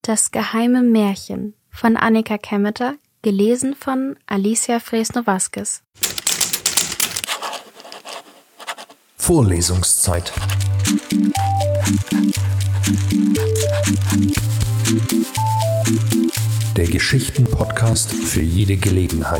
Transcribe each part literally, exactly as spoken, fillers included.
Das geheime Märchen von Annika Kemmeter, gelesen von Alicia Fresno-Vázquez. Vorlesungszeit. Der Geschichten-Podcast für jede Gelegenheit.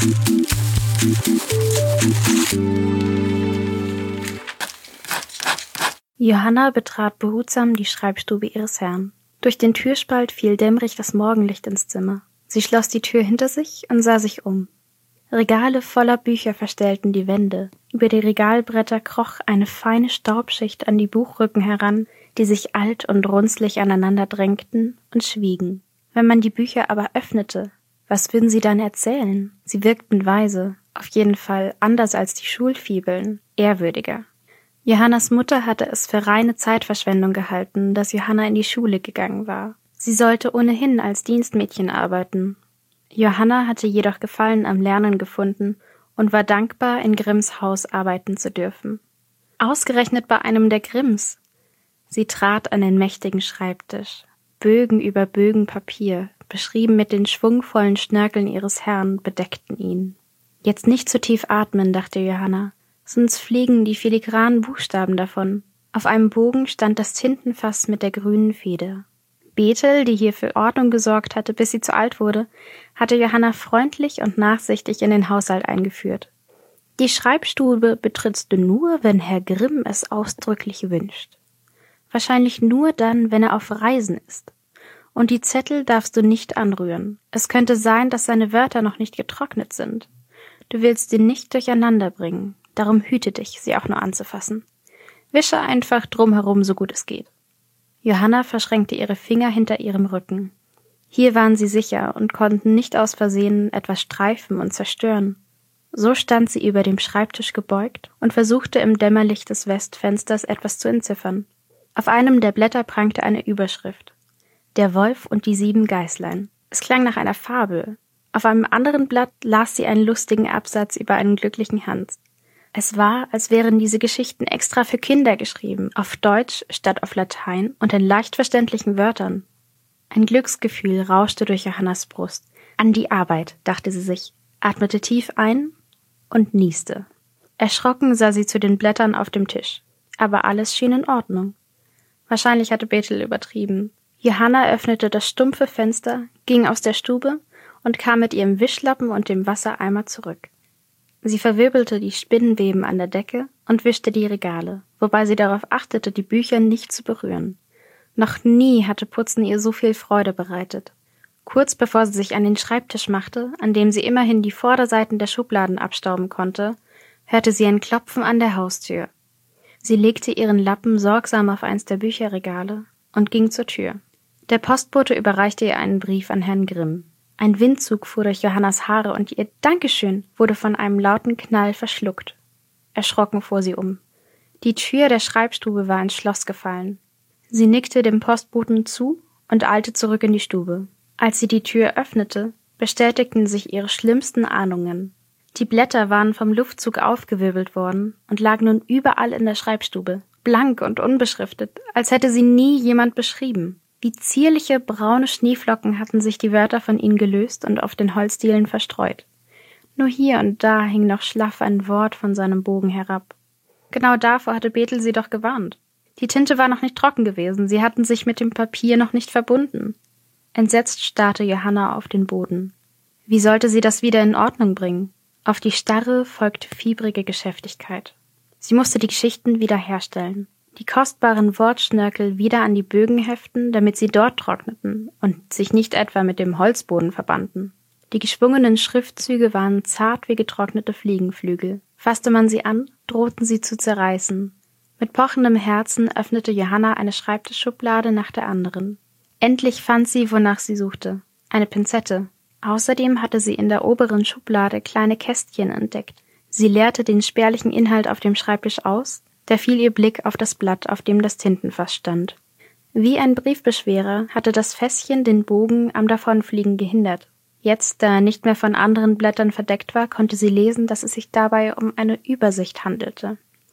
Johanna betrat behutsam die Schreibstube ihres Herrn. Durch den Türspalt fiel dämmerig das Morgenlicht ins Zimmer. Sie schloss die Tür hinter sich und sah sich um. Regale voller Bücher verstellten die Wände. Über die Regalbretter kroch eine feine Staubschicht an die Buchrücken heran, die sich alt und runzlig aneinander drängten und schwiegen. Wenn man die Bücher aber öffnete, was würden sie dann erzählen? Sie wirkten weise, auf jeden Fall anders als die Schulfibeln, ehrwürdiger. Johannas Mutter hatte es für reine Zeitverschwendung gehalten, dass Johanna in die Schule gegangen war. Sie sollte ohnehin als Dienstmädchen arbeiten. Johanna hatte jedoch Gefallen am Lernen gefunden und war dankbar, in Grimms Haus arbeiten zu dürfen. Ausgerechnet bei einem der Grimms. Sie trat an den mächtigen Schreibtisch. Bögen über Bögen Papier, beschrieben mit den schwungvollen Schnörkeln ihres Herrn, bedeckten ihn. Jetzt nicht zu tief atmen, dachte Johanna, sonst fliegen die filigranen Buchstaben davon. Auf einem Bogen stand das Tintenfass mit der grünen Feder. Bethel, die hier für Ordnung gesorgt hatte, bis sie zu alt wurde, hatte Johanna freundlich und nachsichtig in den Haushalt eingeführt. Die Schreibstube betrittst du nur, wenn Herr Grimm es ausdrücklich wünscht. Wahrscheinlich nur dann, wenn er auf Reisen ist. Und die Zettel darfst du nicht anrühren. Es könnte sein, dass seine Wörter noch nicht getrocknet sind. Du willst sie nicht durcheinander bringen. Darum hüte dich, sie auch nur anzufassen. Wische einfach drumherum, so gut es geht. Johanna verschränkte ihre Finger hinter ihrem Rücken. Hier waren sie sicher und konnten nicht aus Versehen etwas streifen und zerstören. So stand sie über dem Schreibtisch gebeugt und versuchte im Dämmerlicht des Westfensters etwas zu entziffern. Auf einem der Blätter prangte eine Überschrift. Der Wolf und die sieben Geißlein. Es klang nach einer Fabel. Auf einem anderen Blatt las sie einen lustigen Absatz über einen glücklichen Hans. Es war, als wären diese Geschichten extra für Kinder geschrieben, auf Deutsch statt auf Latein und in leicht verständlichen Wörtern. Ein Glücksgefühl rauschte durch Johannas Brust. An die Arbeit, dachte sie sich, atmete tief ein und nieste. Erschrocken sah sie zu den Blättern auf dem Tisch. Aber alles schien in Ordnung. Wahrscheinlich hatte Bethel übertrieben. Johanna öffnete das stumpfe Fenster, ging aus der Stube und kam mit ihrem Wischlappen und dem Wassereimer zurück. Sie verwirbelte die Spinnenweben an der Decke und wischte die Regale, wobei sie darauf achtete, die Bücher nicht zu berühren. Noch nie hatte Putzen ihr so viel Freude bereitet. Kurz bevor sie sich an den Schreibtisch machte, an dem sie immerhin die Vorderseiten der Schubladen abstauben konnte, hörte sie ein Klopfen an der Haustür. Sie legte ihren Lappen sorgsam auf eins der Bücherregale und ging zur Tür. Der Postbote überreichte ihr einen Brief an Herrn Grimm. Ein Windzug fuhr durch Johannas Haare und ihr Dankeschön wurde von einem lauten Knall verschluckt. Erschrocken fuhr sie um. Die Tür der Schreibstube war ins Schloss gefallen. Sie nickte dem Postboten zu und eilte zurück in die Stube. Als sie die Tür öffnete, bestätigten sich ihre schlimmsten Ahnungen. Die Blätter waren vom Luftzug aufgewirbelt worden und lagen nun überall in der Schreibstube, blank und unbeschriftet, als hätte sie nie jemand beschrieben. Wie zierliche braune Schneeflocken hatten sich die Wörter von ihnen gelöst und auf den Holzdielen verstreut. Nur hier und da hing noch schlaff ein Wort von seinem Bogen herab. Genau davor hatte Bethel sie doch gewarnt. Die Tinte war noch nicht trocken gewesen, sie hatten sich mit dem Papier noch nicht verbunden. Entsetzt starrte Johanna auf den Boden. Wie sollte sie das wieder in Ordnung bringen? Auf die Starre folgte fiebrige Geschäftigkeit. Sie musste die Geschichten wieder herstellen. Die kostbaren Wortschnörkel wieder an die Bögen heften, damit sie dort trockneten und sich nicht etwa mit dem Holzboden verbanden. Die geschwungenen Schriftzüge waren zart wie getrocknete Fliegenflügel. Fasste man sie an, drohten sie zu zerreißen. Mit pochendem Herzen öffnete Johanna eine Schreibtischschublade nach der anderen. Endlich fand sie, wonach sie suchte. Eine Pinzette. Außerdem hatte sie in der oberen Schublade kleine Kästchen entdeckt. Sie leerte den spärlichen Inhalt auf dem Schreibtisch aus. Da fiel ihr Blick auf das Blatt, auf dem das Tintenfass stand. Wie ein Briefbeschwerer hatte das Fässchen den Bogen am Davonfliegen gehindert. Jetzt, da er nicht mehr von anderen Blättern verdeckt war, konnte sie lesen, dass es sich dabei um eine Übersicht handelte.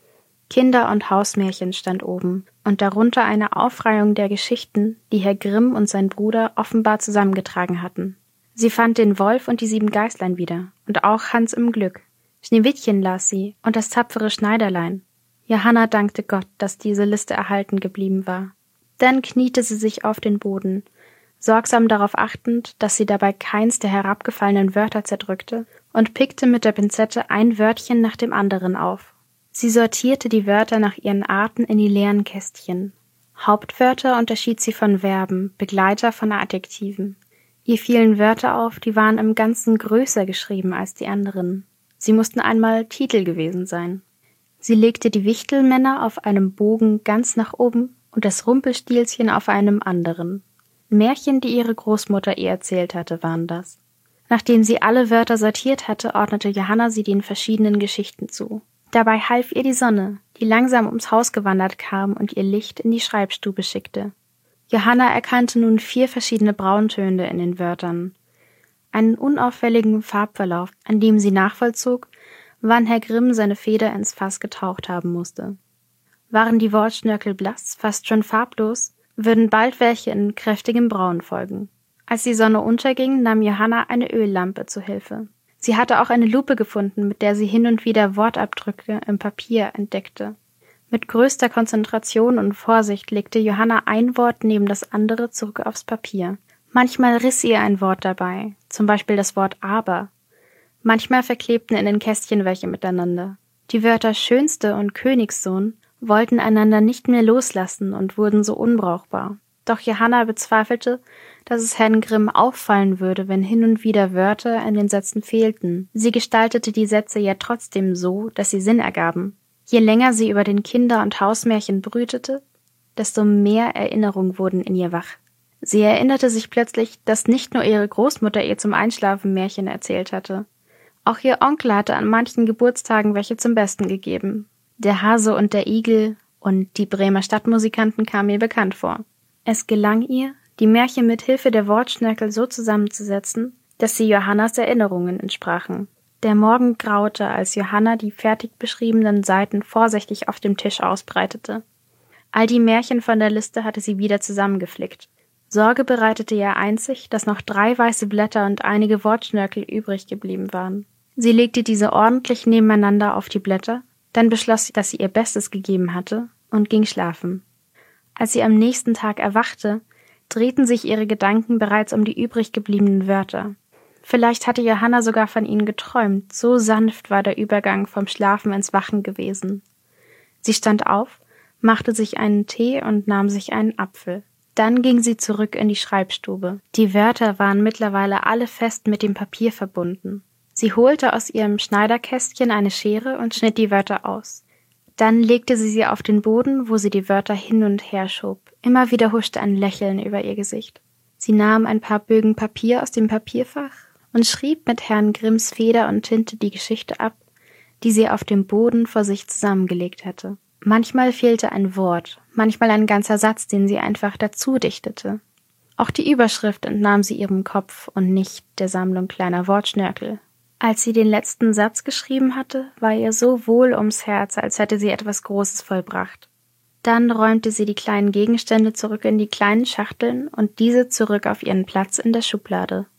Kinder- und Hausmärchen stand oben und darunter eine Aufreihung der Geschichten, die Herr Grimm und sein Bruder offenbar zusammengetragen hatten. Sie fand den Wolf und die sieben Geißlein wieder und auch Hans im Glück. Schneewittchen las sie und das tapfere Schneiderlein. Johanna dankte Gott, dass diese Liste erhalten geblieben war. Dann kniete sie sich auf den Boden, sorgsam darauf achtend, dass sie dabei keins der herabgefallenen Wörter zerdrückte, und pickte mit der Pinzette ein Wörtchen nach dem anderen auf. Sie sortierte die Wörter nach ihren Arten in die leeren Kästchen. Hauptwörter unterschied sie von Verben, Begleiter von Adjektiven. Ihr fielen Wörter auf, die waren im Ganzen größer geschrieben als die anderen. Sie mussten einmal Titel gewesen sein. Sie legte die Wichtelmänner auf einem Bogen ganz nach oben und das Rumpelstilzchen auf einem anderen. Märchen, die ihre Großmutter ihr erzählt hatte, waren das. Nachdem sie alle Wörter sortiert hatte, ordnete Johanna sie den verschiedenen Geschichten zu. Dabei half ihr die Sonne, die langsam ums Haus gewandert kam und ihr Licht in die Schreibstube schickte. Johanna erkannte nun vier verschiedene Brauntöne in den Wörtern. Einen unauffälligen Farbverlauf, an dem sie nachvollzog, wann Herr Grimm seine Feder ins Fass getaucht haben musste. Waren die Wortschnörkel blass, fast schon farblos, würden bald welche in kräftigem Braun folgen. Als die Sonne unterging, nahm Johanna eine Öllampe zu Hilfe. Sie hatte auch eine Lupe gefunden, mit der sie hin und wieder Wortabdrücke im Papier entdeckte. Mit größter Konzentration und Vorsicht legte Johanna ein Wort neben das andere zurück aufs Papier. Manchmal riss ihr ein Wort dabei, zum Beispiel das Wort aber. Manchmal verklebten in den Kästchen welche miteinander. Die Wörter Schönste und Königssohn wollten einander nicht mehr loslassen und wurden so unbrauchbar. Doch Johanna bezweifelte, dass es Herrn Grimm auffallen würde, wenn hin und wieder Wörter in den Sätzen fehlten. Sie gestaltete die Sätze ja trotzdem so, dass sie Sinn ergaben. Je länger sie über den Kinder- und Hausmärchen brütete, desto mehr Erinnerungen wurden in ihr wach. Sie erinnerte sich plötzlich, dass nicht nur ihre Großmutter ihr zum Einschlafen Märchen erzählt hatte. Auch ihr Onkel hatte an manchen Geburtstagen welche zum Besten gegeben. Der Hase und der Igel und die Bremer Stadtmusikanten kamen ihr bekannt vor. Es gelang ihr, die Märchen mit Hilfe der Wortschnörkel so zusammenzusetzen, dass sie Johannas Erinnerungen entsprachen. Der Morgen graute, als Johanna die fertig beschriebenen Seiten vorsichtig auf dem Tisch ausbreitete. All die Märchen von der Liste hatte sie wieder zusammengeflickt. Sorge bereitete ihr einzig, dass noch drei weiße Blätter und einige Wortschnörkel übrig geblieben waren. Sie legte diese ordentlich nebeneinander auf die Blätter, dann beschloss sie, dass sie ihr Bestes gegeben hatte und ging schlafen. Als sie am nächsten Tag erwachte, drehten sich ihre Gedanken bereits um die übrig gebliebenen Wörter. Vielleicht hatte Johanna sogar von ihnen geträumt, so sanft war der Übergang vom Schlafen ins Wachen gewesen. Sie stand auf, machte sich einen Tee und nahm sich einen Apfel. Dann ging sie zurück in die Schreibstube. Die Wörter waren mittlerweile alle fest mit dem Papier verbunden. Sie holte aus ihrem Schneiderkästchen eine Schere und schnitt die Wörter aus. Dann legte sie sie auf den Boden, wo sie die Wörter hin und her schob. Immer wieder huschte ein Lächeln über ihr Gesicht. Sie nahm ein paar Bögen Papier aus dem Papierfach und schrieb mit Herrn Grimms Feder und Tinte die Geschichte ab, die sie auf dem Boden vor sich zusammengelegt hatte. Manchmal fehlte ein Wort, manchmal ein ganzer Satz, den sie einfach dazu dichtete. Auch die Überschrift entnahm sie ihrem Kopf und nicht der Sammlung kleiner Wortschnörkel. Als sie den letzten Satz geschrieben hatte, war ihr so wohl ums Herz, als hätte sie etwas Großes vollbracht. Dann räumte sie die kleinen Gegenstände zurück in die kleinen Schachteln und diese zurück auf ihren Platz in der Schublade.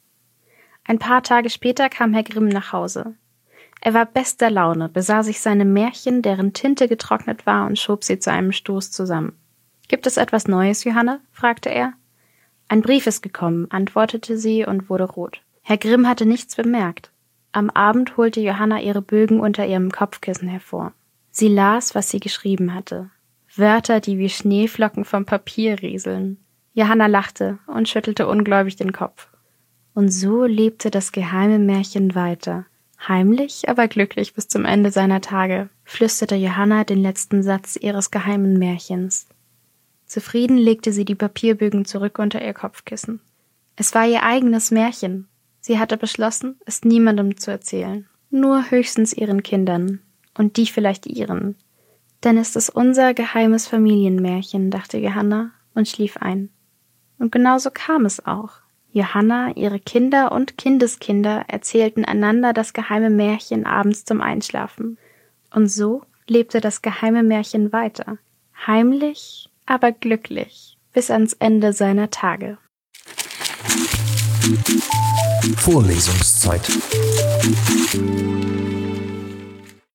Ein paar Tage später kam Herr Grimm nach Hause. Er war bester Laune, besah sich seine Märchen, deren Tinte getrocknet war, und schob sie zu einem Stoß zusammen. »Gibt es etwas Neues, Johanna?« fragte er. »Ein Brief ist gekommen«, antwortete sie und wurde rot. Herr Grimm hatte nichts bemerkt. Am Abend holte Johanna ihre Bögen unter ihrem Kopfkissen hervor. Sie las, was sie geschrieben hatte. Wörter, die wie Schneeflocken vom Papier rieseln. Johanna lachte und schüttelte ungläubig den Kopf. Und so lebte das geheime Märchen weiter. Heimlich, aber glücklich bis zum Ende seiner Tage, flüsterte Johanna den letzten Satz ihres geheimen Märchens. Zufrieden legte sie die Papierbögen zurück unter ihr Kopfkissen. Es war ihr eigenes Märchen. Sie hatte beschlossen, es niemandem zu erzählen, nur höchstens ihren Kindern und die vielleicht ihren. Denn es ist unser geheimes Familienmärchen, dachte Johanna und schlief ein. Und genauso kam es auch. Johanna, ihre Kinder und Kindeskinder erzählten einander das geheime Märchen abends zum Einschlafen. Und so lebte das geheime Märchen weiter, heimlich, aber glücklich, bis ans Ende seiner Tage. Vorlesungszeit.